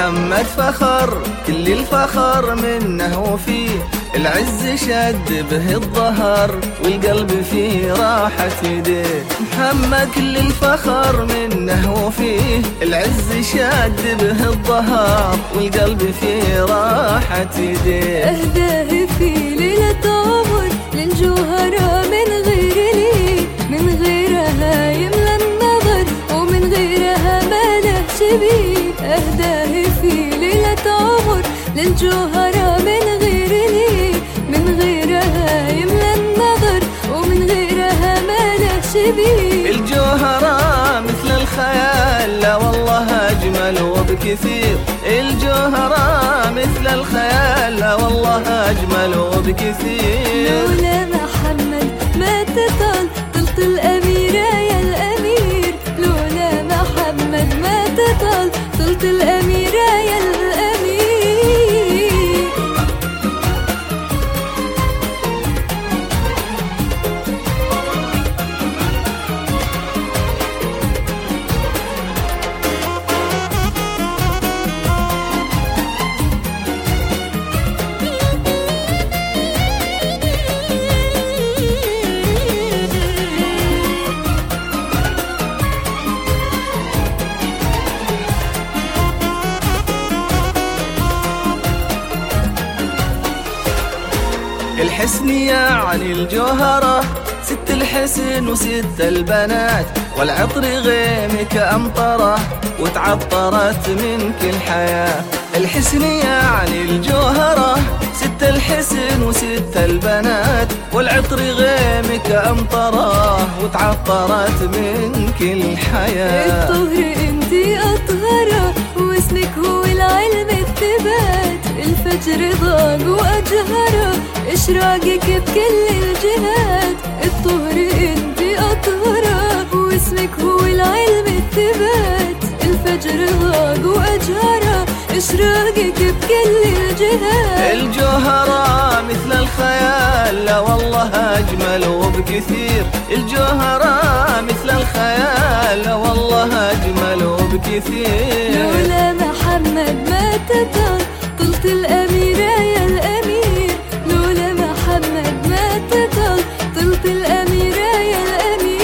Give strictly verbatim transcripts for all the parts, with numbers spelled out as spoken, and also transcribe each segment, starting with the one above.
محمد فخر كل الفخر منه وفيه، العز شد به الظهر والقلب فيه راحة يديه. محمد كل الفخر منه وفيه، العز شد به الظهر والقلب فيه راحة يديه. أهداه في ليلة عمر للجوهرة من غير ليه، من غيرها يملى النظر ومن غيرها ما له شبيه. أهداه في ليلة عمر للجوهرة من غير ليه، من غيرها يملى النظر ومن غيرها ما له شبيه. الجوهرة مثل الخيال لا والله أجمل وبكثير، الجوهرة مثل الخيال لا والله أجمل وبكثير. لولا محمد ما تطال طلت الأميرة يا الأمير، لولا محمد ما تطال طلت الأميرة يا الأمير. الحسن يعني الجوهرة ست الحسن وست البنات، والعطر غيمك أمطره وتعطرت منك الحياة. الحسن يعني الجوهرة ست الحسن وست البنات، والعطر غيمك أمطره وتعطرت منك الحياة. الطهر انتي أطهرة واسمك هو العلم الثبات، الفجر ضاق وأجهرة إشراقك بكل الجهات. الطهر انتي أطهرة واسمك هو العلم الثبات، الفجر ضاق وأجهرة إشراقك بكل الجهات. الجوهرة مثل الخيال لا والله أجمل وبكثير، الجوهرة مثل الخيال لا والله أجمل وبكثير. لولا محمد ما تطال طلت الأميرة يا الأمير، لولا محمد ما تطال طلت الأميرة يا الأمير.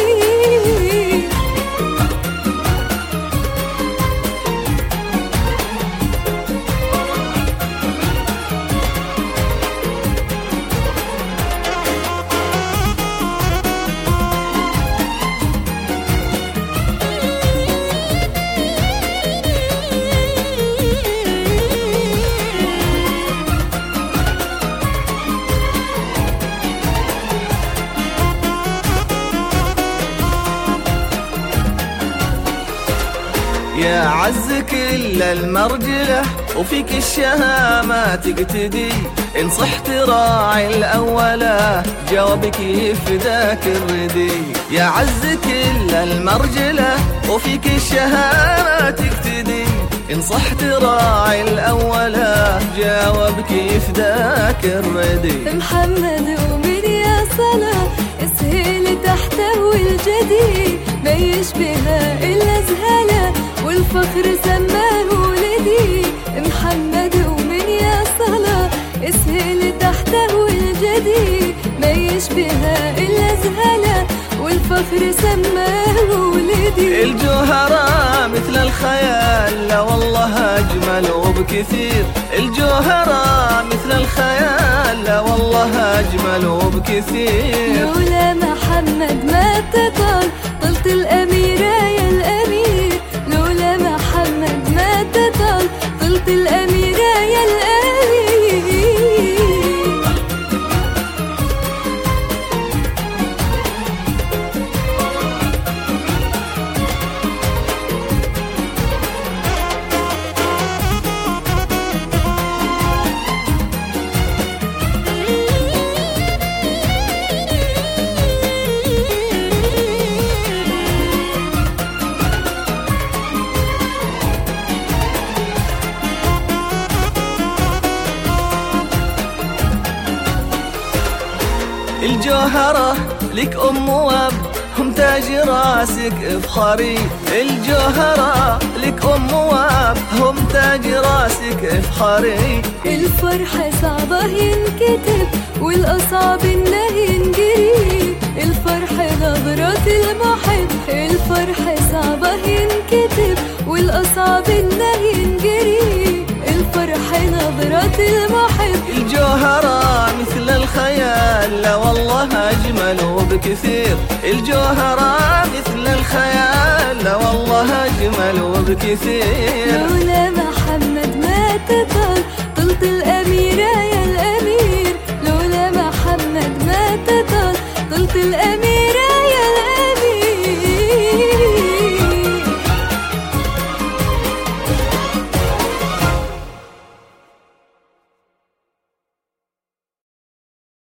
يا عز كل المرجلة وفيك الشهامة تقتدي، إن صحت راعي الأولى جوابك يفداك الردي. يا عز كل المرجلة وفيك الشهامة تقتدي، إن صحت راعي الأولى جوابك يفداك الردي. محمد ومن يا صلاة اسهل تحته الجدي، ما يشبهها إلا زهلة والفخر سماه ولدي. محمد ومن يا صلاة اسهل تحته الجدي، ما يشبهها إلا زهلة والفخر سماه ولدي. الجوهرة مثل الخيال لا والله أجمل وبكثير، الجوهرة مثل الخيال لا والله أجمل وبكثير. لولا محمد ما تطال طلت الأميرة يا الأمير، لولا محمد ما تطال طلت الأميرة يا الأمير. الجوهرة لك أم وأب هم تاج راسك افخري. الجوهرة لك أم وأب هم تاج راسك افخري. الفرح صعبة ينكتب والأصعب إنه ينجري. الفرح نظرة المحب، الفرح صعبة ينكتب والأصعب إنه ينجري. الفرح نظرة المحب. الجوهرة مثل الخيال لا والله أجمل وبكثير. الجوهرة مثل الخيال لا والله أجمل وبكثير. لولا محمد ما تطل طلت الأميرة يا